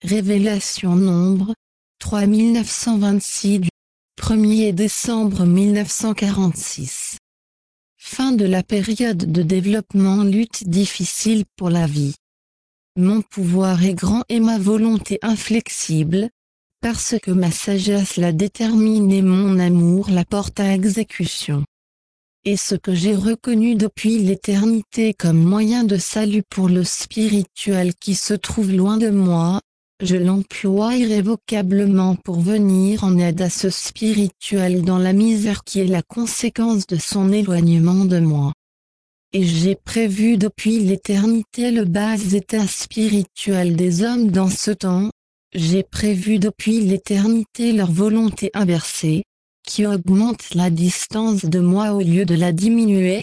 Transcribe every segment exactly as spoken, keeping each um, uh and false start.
Révélation Nombre, trois mille neuf cent vingt-six du premier décembre mille neuf cent quarante-six. Fin de la période de développement, lutte difficile pour la vie. Mon pouvoir est grand et ma volonté inflexible, parce que ma sagesse la détermine et mon amour la porte à exécution. Et ce que j'ai reconnu depuis l'éternité comme moyen de salut pour le spirituel qui se trouve loin de moi, je l'emploie irrévocablement pour venir en aide à ce spirituel dans la misère qui est la conséquence de son éloignement de moi. Et j'ai prévu depuis l'éternité le bas état spirituel des hommes dans ce temps, j'ai prévu depuis l'éternité leur volonté inversée, qui augmente la distance de moi au lieu de la diminuer.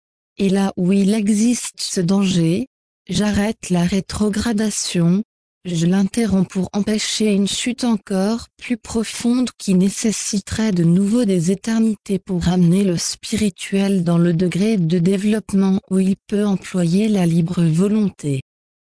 Et là où il existe ce danger, j'arrête la rétrogradation, je l'interromps pour empêcher une chute encore plus profonde qui nécessiterait de nouveau des éternités pour ramener le spirituel dans le degré de développement où il peut employer la libre volonté.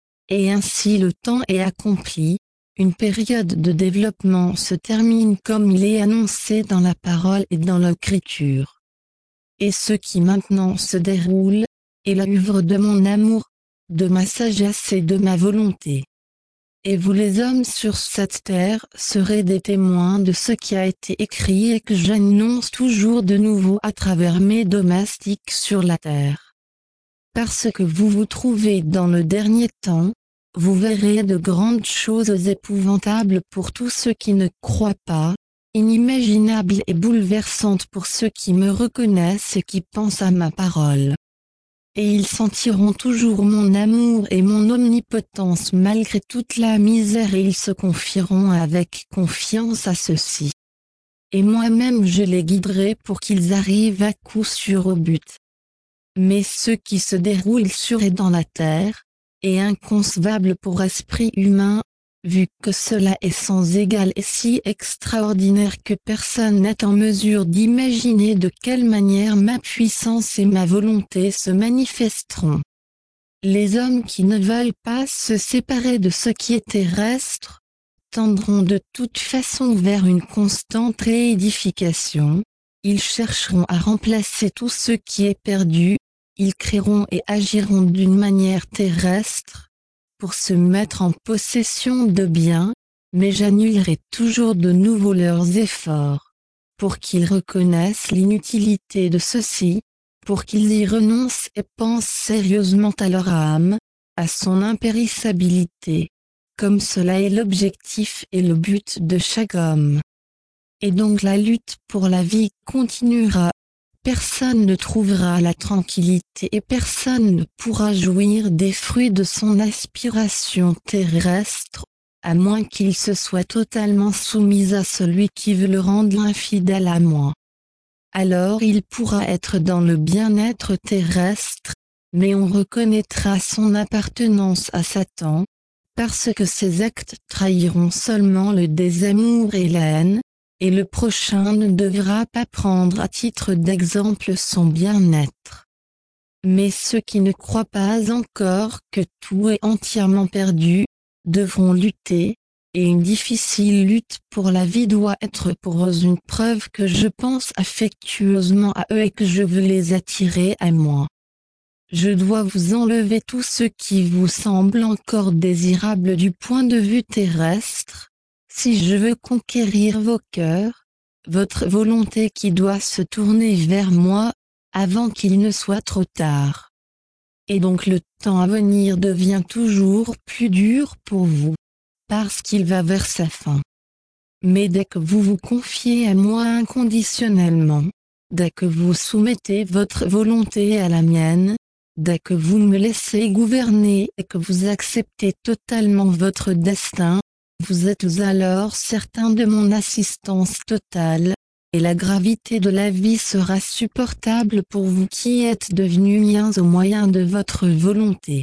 Et ainsi le temps est accompli, une période de développement se termine comme il est annoncé dans la parole et dans l'écriture. Et ce qui maintenant se déroule, est l'œuvre de mon amour, de ma sagesse et de ma volonté. Et vous les hommes sur cette terre serez des témoins de ce qui a été écrit et que j'annonce toujours de nouveau à travers mes domestiques sur la terre. Parce que vous vous trouvez dans le dernier temps, vous verrez de grandes choses épouvantables pour tous ceux qui ne croient pas, inimaginables et bouleversantes pour ceux qui me reconnaissent et qui pensent à ma parole. Et ils sentiront toujours mon amour et mon omnipotence malgré toute la misère et ils se confieront avec confiance à ceci. Et moi-même je les guiderai pour qu'ils arrivent à coup sûr au but. Mais ce qui se déroule sur et dans la terre, est inconcevable pour esprit humain, vu que cela est sans égal et si extraordinaire que personne n'est en mesure d'imaginer de quelle manière ma puissance et ma volonté se manifesteront. Les hommes qui ne veulent pas se séparer de ce qui est terrestre, tendront de toute façon vers une constante réédification, ils chercheront à remplacer tout ce qui est perdu, ils créeront et agiront d'une manière terrestre, pour se mettre en possession de biens, mais j'annulerai toujours de nouveau leurs efforts, pour qu'ils reconnaissent l'inutilité de ceci, pour qu'ils y renoncent et pensent sérieusement à leur âme, à son impérissabilité, comme cela est l'objectif et le but de chaque homme. Et donc la lutte pour la vie continuera. Personne ne trouvera la tranquillité et personne ne pourra jouir des fruits de son aspiration terrestre, à moins qu'il se soit totalement soumis à celui qui veut le rendre infidèle à moi. Alors il pourra être dans le bien-être terrestre, mais on reconnaîtra son appartenance à Satan, parce que ses actes trahiront seulement le désamour et la haine, et le prochain ne devra pas prendre à titre d'exemple son bien-être. Mais ceux qui ne croient pas encore que tout est entièrement perdu, devront lutter, et une difficile lutte pour la vie doit être pour eux une preuve que je pense affectueusement à eux et que je veux les attirer à moi. Je dois vous enlever tout ce qui vous semble encore désirable du point de vue terrestre, si je veux conquérir vos cœurs, votre volonté qui doit se tourner vers moi, avant qu'il ne soit trop tard. Et donc le temps à venir devient toujours plus dur pour vous, parce qu'il va vers sa fin. Mais dès que vous vous confiez à moi inconditionnellement, dès que vous soumettez votre volonté à la mienne, dès que vous me laissez gouverner et que vous acceptez totalement votre destin, vous êtes alors certain de mon assistance totale, et la gravité de la vie sera supportable pour vous qui êtes devenus miens au moyen de votre volonté.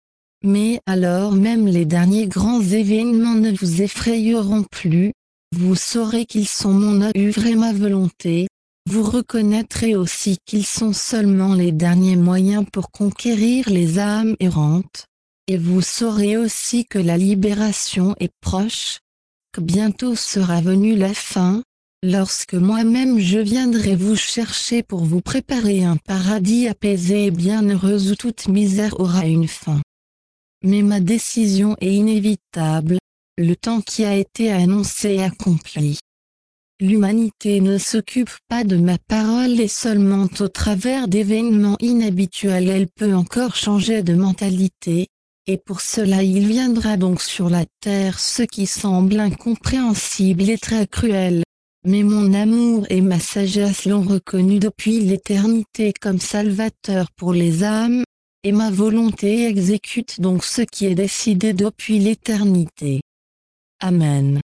Mais alors même les derniers grands événements ne vous effrayeront plus, vous saurez qu'ils sont mon œuvre et ma volonté, vous reconnaîtrez aussi qu'ils sont seulement les derniers moyens pour conquérir les âmes errantes, Et vous saurez aussi que la libération est proche, que bientôt sera venue la fin, lorsque moi-même je viendrai vous chercher pour vous préparer un paradis apaisé et bienheureux où toute misère aura une fin. Mais ma décision est inévitable, le temps qui a été annoncé est accompli. L'humanité ne s'occupe pas de ma parole et seulement au travers d'événements inhabituels elle peut encore changer de mentalité, et pour cela il viendra donc sur la terre ce qui semble incompréhensible et très cruel. Mais mon amour et ma sagesse l'ont reconnu depuis l'éternité comme salvateur pour les âmes, et ma volonté exécute donc ce qui est décidé depuis l'éternité. Amen.